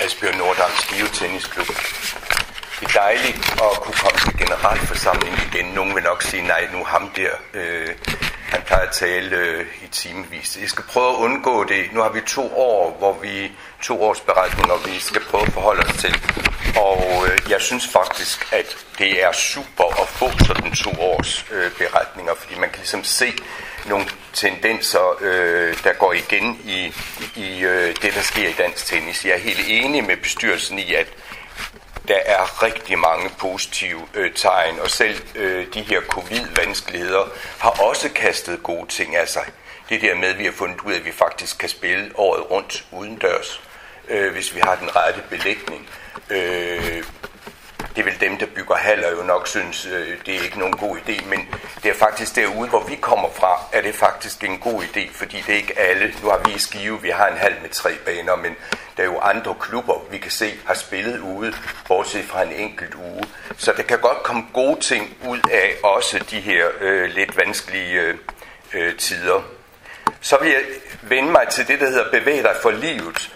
Asbjørn Nordam Skive Tennisklub. Det er dejligt at kunne komme til generalforsamling igen. Nogen vil nok sige, nej, nu ham der, han plejer at tale i timevis. Jeg skal prøve at undgå det. Nu har vi 2 år, hvor vi 2 års beretninger, vi skal prøve at forholde os til. Og jeg synes faktisk, at det er super at få sådan 2 års beretninger, fordi man kan ligesom se nogle tendenser, der går igen i det, der sker i dansk tennis. Jeg er helt enig med bestyrelsen i, at der er rigtig mange positive tegn, og selv de her covid-vanskeligheder har også kastet gode ting af sig. Det der med, at vi har fundet ud af, at vi faktisk kan spille året rundt udendørs, hvis vi har den rette belægning. Det vil dem, der bygger haller, jo nok synes, det er ikke nogen god idé, men det er faktisk derude, hvor vi kommer fra, er det faktisk en god idé, fordi det er ikke alle. Nu har vi i Skive, vi har en hal med 3 baner, men der er jo andre klubber, vi kan se, har spillet ude, bortset fra en enkelt uge. Så der kan godt komme gode ting ud af også de her lidt vanskelige tider. Så vil jeg vende mig til det, der hedder Bevæg dig for livet.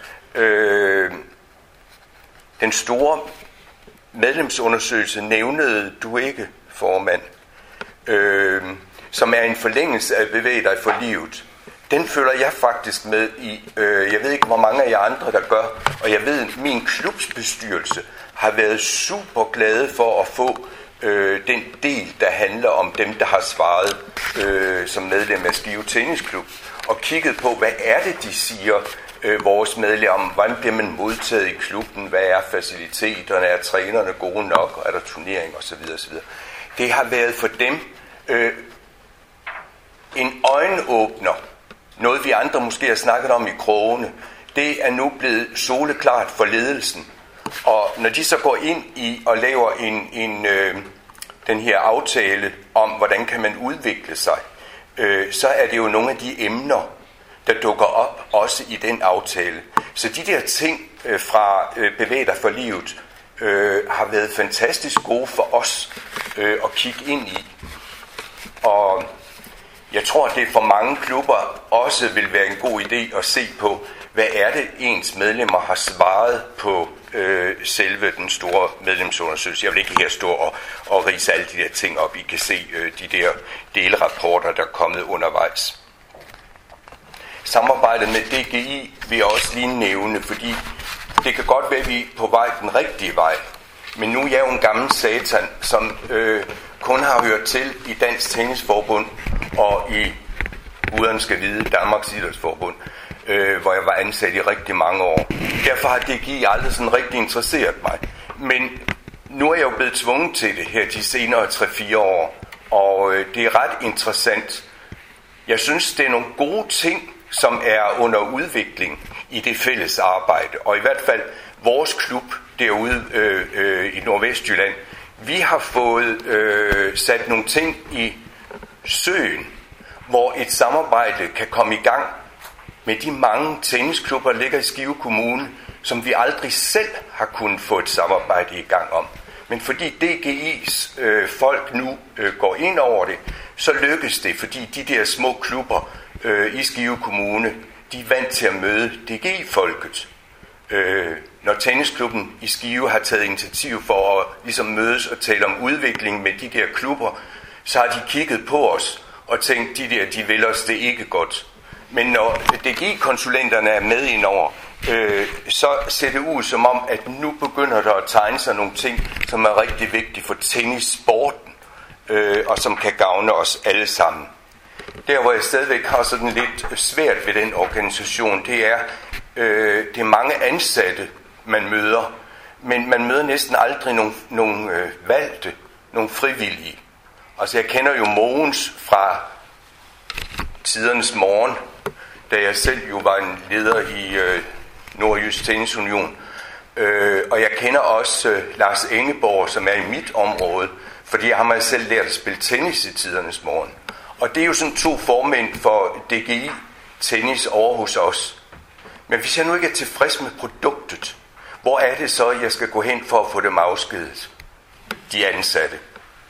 Den store medlemsundersøgelse nævnede du ikke, formand, som er en forlængelse af Bevæg dig for livet. Den følger jeg faktisk med i. Jeg ved ikke, hvor mange af jer andre, der gør, og jeg ved, at min klubsbestyrelse har været super glade for at få den del, der handler om dem, der har svaret som medlem af Skive Tennisklub, og kigget på, hvad er det, de siger, vores medlemmer, hvordan bliver man modtaget i klubben, hvad er faciliteterne, er trænerne gode nok, er der turnering osv. osv. Det har været for dem en øjenåbner, noget vi andre måske har snakket om i krogene. Det er nu blevet soleklart for ledelsen, og når de så går ind i og laver den her aftale om, hvordan kan man udvikle sig, så er det jo nogle af de emner, der dukker op også i den aftale. Så de der ting fra Bevæg dig for livet har været fantastisk gode for os at kigge ind i. Og jeg tror, at det for mange klubber også vil være en god idé at se på, hvad er det ens medlemmer har svaret på selve den store medlemsundersøgelse. Jeg vil ikke her stå og ridse alle de der ting op. I kan se de der delrapporter, der er kommet undervejs. Samarbejdet med DGI vil jeg også lige nævne, fordi det kan godt være, at vi er på vej den rigtige vej. Men nu er jeg jo en gammel satan, som kun har hørt til i Dansk Tennisforbund og i guderne skal vide Danmarks Idrætsforbund, hvor jeg var ansat i rigtig mange år. Derfor har DGI aldrig sådan rigtig interesseret mig. Men nu er jeg jo blevet tvunget til det her de senere 3-4 år, og det er ret interessant. Jeg synes, det er nogle gode ting, som er under udvikling i det fælles arbejde. Og i hvert fald vores klub derude i Nordvestjylland, vi har fået sat nogle ting i søen, hvor et samarbejde kan komme i gang med de mange tennisklubber, der ligger i Skive Kommune, som vi aldrig selv har kunnet få et samarbejde i gang om. Men fordi DGI's folk nu går ind over det, så lykkes det, fordi de der små klubber i Skive Kommune, de er vant til at møde DGI-folket. Når tennisklubben i Skive har taget initiativ for at ligesom mødes og tale om udvikling med de der klubber, så har de kigget på os og tænkt, de vil os det ikke godt. Men når DGI-konsulenterne er med indover, så ser det ud som om, at nu begynder der at tegne sig nogle ting, som er rigtig vigtige for tennissporten, og som kan gavne os alle sammen. Der, hvor jeg stadigvæk har sådan lidt svært ved den organisation, det er mange ansatte, man møder, men man møder næsten aldrig nogen valgte, nogle frivillige. Altså, jeg kender jo Mogens fra Tidernes Morgen, da jeg selv jo var en leder i Nordjysk Tennisunion. Og jeg kender også Lars Engeborg, som er i mit område, fordi jeg har mig selv lært at spille tennis i Tidernes Morgen. Og det er jo sådan 2 formænd for DGI Tennis over hos os. Men hvis jeg nu ikke er tilfreds med produktet, hvor er det så, jeg skal gå hen for at få dem afskedet, de ansatte?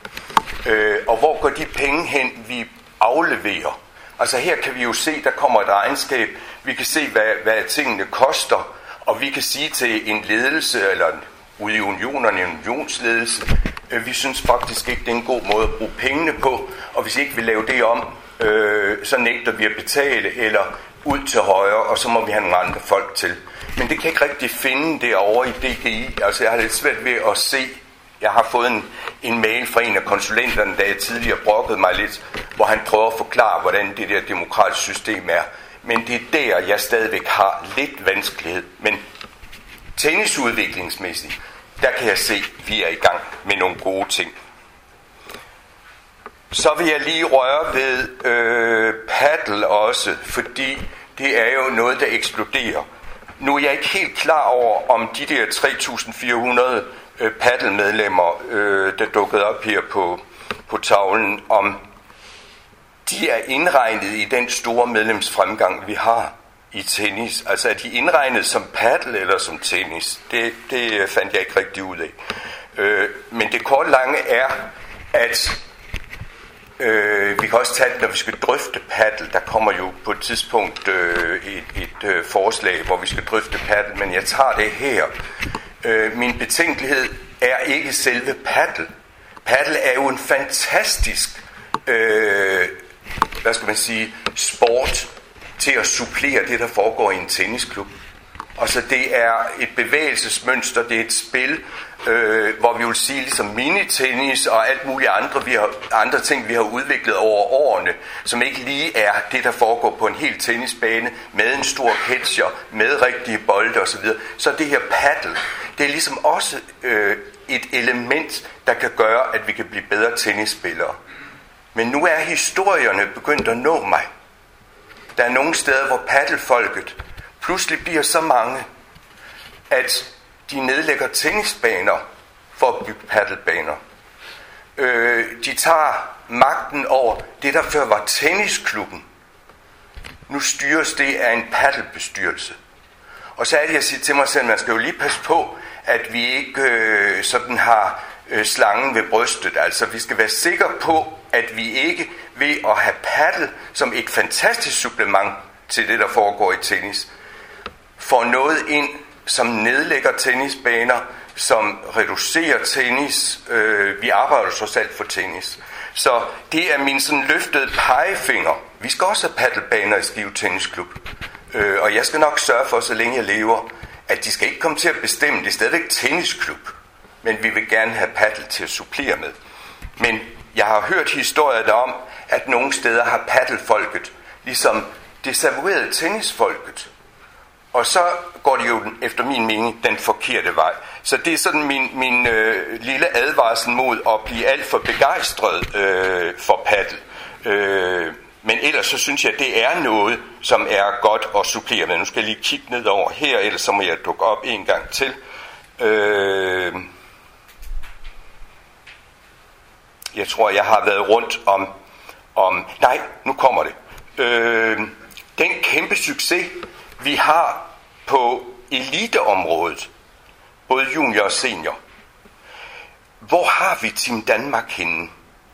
Og hvor går de penge hen, vi afleverer? Altså her kan vi jo se, der kommer et regnskab. Vi kan se, hvad tingene koster. Og vi kan sige til en ledelse, eller ude i unionerne, en unionsledelse, vi synes faktisk ikke, det er en god måde at bruge pengene på, og hvis ikke vi laver det om, så nægter vi at betale, eller ud til højre, og så må vi have nogle andre folk til. Men det kan ikke rigtig finde derovre i DGI. Altså jeg har lidt svært ved at se. Jeg har fået en mail fra en af konsulenterne, da jeg tidligere brokkede mig lidt, hvor han prøver at forklare, hvordan det der demokratiske system er. Men det er der, jeg stadigvæk har lidt vanskelighed. Men tennisudviklingsmæssigt, der kan jeg se, at vi er i gang med nogle gode ting. Så vil jeg lige røre ved paddle også, fordi det er jo noget, der eksploderer. Nu er jeg ikke helt klar over, om de der 3.400 paddelmedlemmer, der dukkede op her på tavlen, om de er indregnet i den store medlemsfremgang, vi har i tennis. Altså er de indregnet som paddle eller som tennis? Det fandt jeg ikke rigtig ud af. Men det korte lange er, at vi kan også tage det, når vi skal drøfte paddle. Der kommer jo på et tidspunkt et forslag, hvor vi skal drøfte paddle, men jeg tager det her. Min betænkelighed er ikke selve paddle. Paddle er jo en fantastisk sport til at supplere det, der foregår i en tennisklub. Og så det er et bevægelsesmønster, det er et spil, hvor vi vil sige ligesom minitennis og alt muligt andre ting, vi har udviklet over årene, som ikke lige er det, der foregår på en hel tennisbane, med en stor catcher, med rigtige bolde osv. Så det her paddle, det er ligesom også et element, der kan gøre, at vi kan blive bedre tennisspillere. Men nu er historierne begyndt at nå mig. Der er nogle steder, hvor paddelfolket pludselig bliver så mange, at de nedlægger tennisbaner for at bygge paddelbaner. De tager magten over det, der før var tennisklubben. Nu styres det af en paddelbestyrelse. Og så er det, jeg siger til mig selv, man skal jo lige passe på, at vi ikke sådan har slangen ved brystet. Altså, vi skal være sikre på, at vi ikke ved at have paddel som et fantastisk supplement til det, der foregår i tennis, får noget ind, som nedlægger tennisbaner, som reducerer tennis. Vi arbejder trods alt for tennis. Så det er min sådan løftede pegefinger. Vi skal også have paddelbaner i Skive Tennisklub. Og jeg skal nok sørge for, så længe jeg lever, at de skal ikke komme til at bestemme. Det er stadigvæk tennisklub. Men vi vil gerne have paddel til at supplere med. Men jeg har hørt historier derom, at nogle steder har paddelfolket ligesom desavoueret tennisfolket. Og så går det jo efter min mening den forkerte vej. Så det er sådan min lille advarsel mod at blive alt for begejstret for paddel. Men ellers så synes jeg, at det er noget, som er godt at supplere med. Nu skal jeg lige kigge ned over her, ellers så må jeg dukke op en gang til. Jeg tror, jeg har været rundt om nej, nu kommer det. Den kæmpe succes, vi har på eliteområdet, både junior og senior. Hvor har vi Team Danmark henne?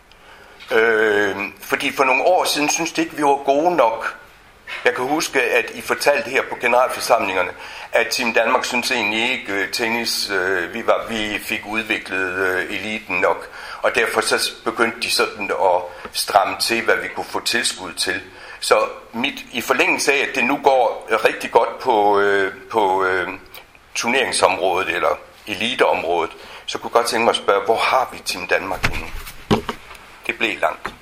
Fordi for nogle år siden synes det ikke, vi var gode nok. Jeg kan huske, at I fortalte her på generalforsamlingerne, at Team Danmark synes egentlig ikke tennis, vi fik udviklet eliten nok. Og derfor så begyndte de sådan at stramme til, hvad vi kunne få tilskud til. Så i forlængelse af, at det nu går rigtig godt på turneringsområdet eller eliteområdet, så kunne jeg godt tænke mig at spørge, hvor har vi Team Danmark henne? Det blev langt.